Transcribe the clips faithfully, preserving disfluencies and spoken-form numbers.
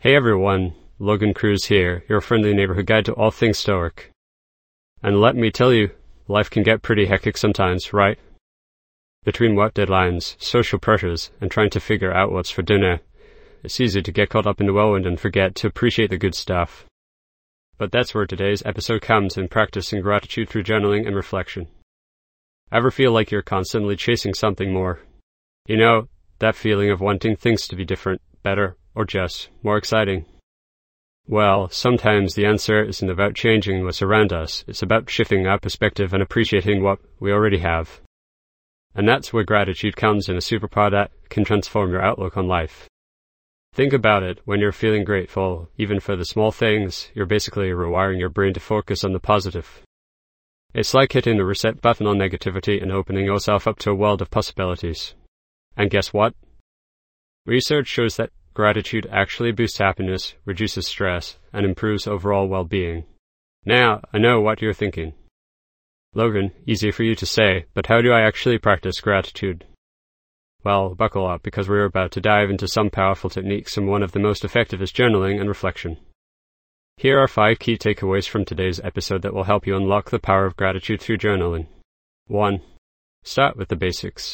Hey everyone, Logan Cruz here, your friendly neighborhood guide to all things Stoic. And let me tell you, life can get pretty hectic sometimes, right? Between work deadlines, social pressures, and trying to figure out what's for dinner, it's easy to get caught up in the whirlwind and forget to appreciate the good stuff. But that's where today's episode comes in practicing gratitude through journaling and reflection. Ever feel like you're constantly chasing something more? You know, that feeling of wanting things to be different, better, or just more exciting? Well, sometimes the answer isn't about changing what's around us, it's about shifting our perspective and appreciating what we already have. And that's where gratitude comes in a superpower that can transform your outlook on life. Think about it, when you're feeling grateful, even for the small things, you're basically rewiring your brain to focus on the positive. It's like hitting the reset button on negativity and opening yourself up to a world of possibilities. And guess what? Research shows that gratitude actually boosts happiness, reduces stress, and improves overall well-being. Now, I know what you're thinking. Logan, easy for you to say, but how do I actually practice gratitude? Well, buckle up, because we're about to dive into some powerful techniques, and one of the most effective is journaling and reflection. Here are five key takeaways from today's episode that will help you unlock the power of gratitude through journaling. one. Start with the basics.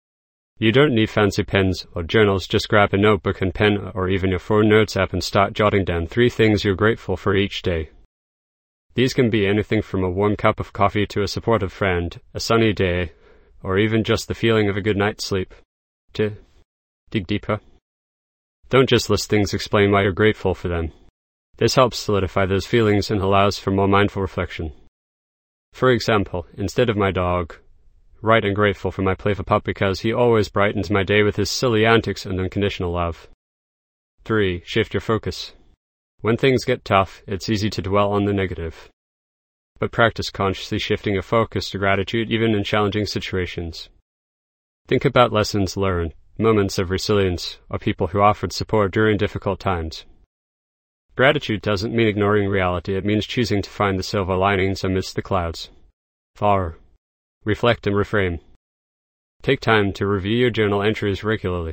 You don't need fancy pens or journals, just grab a notebook and pen or even your phone notes app and start jotting down three things you're grateful for each day. These can be anything from a warm cup of coffee to a supportive friend, a sunny day, or even just the feeling of a good night's sleep. To dig deeper. Don't just list things, explain why you're grateful for them. This helps solidify those feelings and allows for more mindful reflection. For example, instead of my dog, write I'm grateful for my playful pup because he always brightens my day with his silly antics and unconditional love. three. Shift your focus. When things get tough, it's easy to dwell on the negative. But practice consciously shifting your focus to gratitude even in challenging situations. Think about lessons learned, moments of resilience, or people who offered support during difficult times. Gratitude doesn't mean ignoring reality, it means choosing to find the silver linings amidst the clouds. four. Reflect and reframe. Take time to review your journal entries regularly.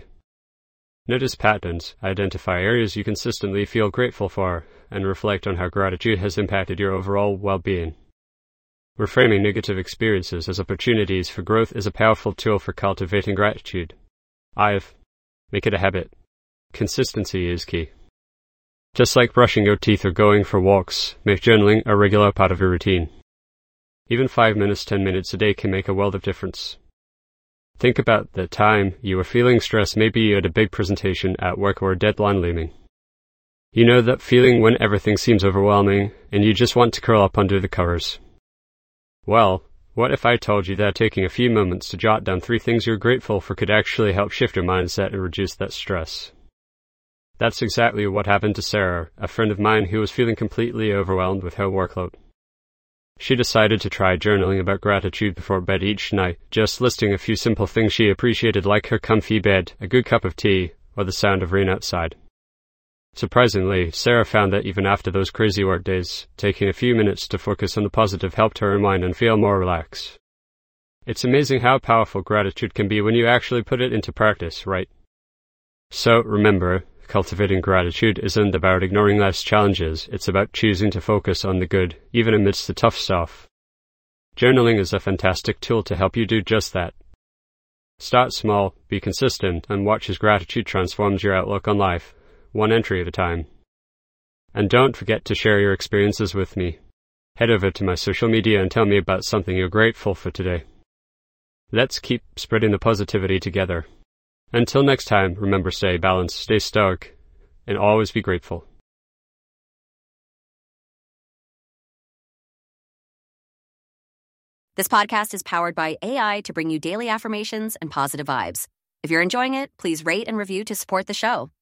Notice patterns, identify areas you consistently feel grateful for, and reflect on how gratitude has impacted your overall well-being. Reframing negative experiences as opportunities for growth is a powerful tool for cultivating gratitude. five. Make it a habit. Consistency is key. Just like brushing your teeth or going for walks, make journaling a regular part of your routine. Even five minutes, ten minutes a day can make a world of difference. Think about the time you were feeling stressed, maybe you had a big presentation at work or a deadline looming. You know that feeling when everything seems overwhelming and you just want to curl up under the covers. Well, what if I told you that taking a few moments to jot down three things you're grateful for could actually help shift your mindset and reduce that stress? That's exactly what happened to Sarah, a friend of mine who was feeling completely overwhelmed with her workload. She decided to try journaling about gratitude before bed each night, just listing a few simple things she appreciated, like her comfy bed, a good cup of tea, or the sound of rain outside. Surprisingly, Sarah found that even after those crazy work days, taking a few minutes to focus on the positive helped her unwind and feel more relaxed. It's amazing how powerful gratitude can be when you actually put it into practice, right? So remember, cultivating gratitude isn't about ignoring life's challenges, it's about choosing to focus on the good, even amidst the tough stuff. Journaling is a fantastic tool to help you do just that. Start small, be consistent, and watch as gratitude transforms your outlook on life, one entry at a time. And don't forget to share your experiences with me. Head over to my social media and tell me about something you're grateful for today. Let's keep spreading the positivity together. Until next time, remember, stay balanced, stay stoic, and always be grateful. This podcast is powered by A I to bring you daily affirmations and positive vibes. If you're enjoying it, please rate and review to support the show.